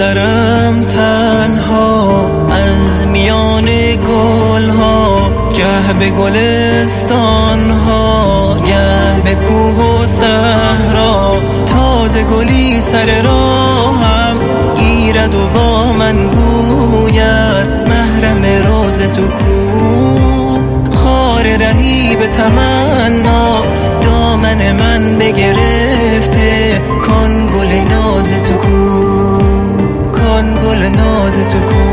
میگذرم تنها از میان گلها، گه به گلستانها گه به کوه و صحرا. تازه گلی سر راهم گیرد و با من گوید محرم روز تو کو. خار رهی به تمنا دامن من بگرفته، کن گل ناز تو کو، کن گل ناز تو کو.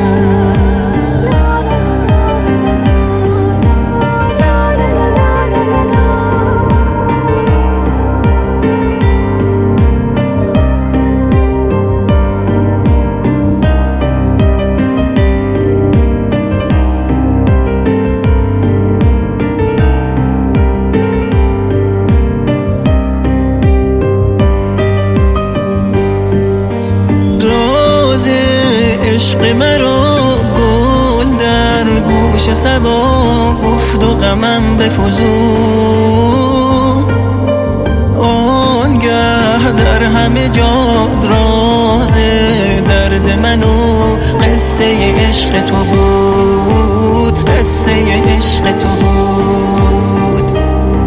عشق مرا گل در گوش صبا گفت و غمم بفزود. آنگه در همه جا راز درد من و قصه عشق تو بود، قصه عشق تو بود.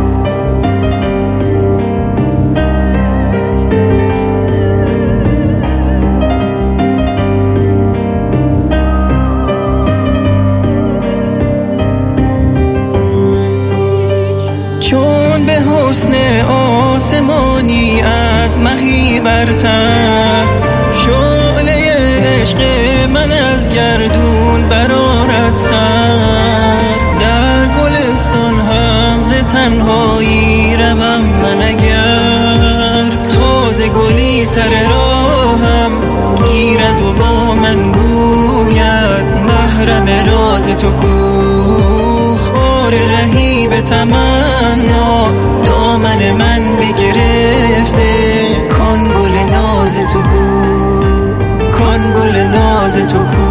چون به حسن آسمانی از مهی برتر، شعله عشق من از گردون برآرد سر. در گلستان هم ز تنهایی روم من اگر، تازه گلی سر راهم گیرد و با من گوید محرم راز تو کو. خار رهی به تمنا دامن من بگرفته، کن گل ناز تو کو، کن گل ناز تو کو.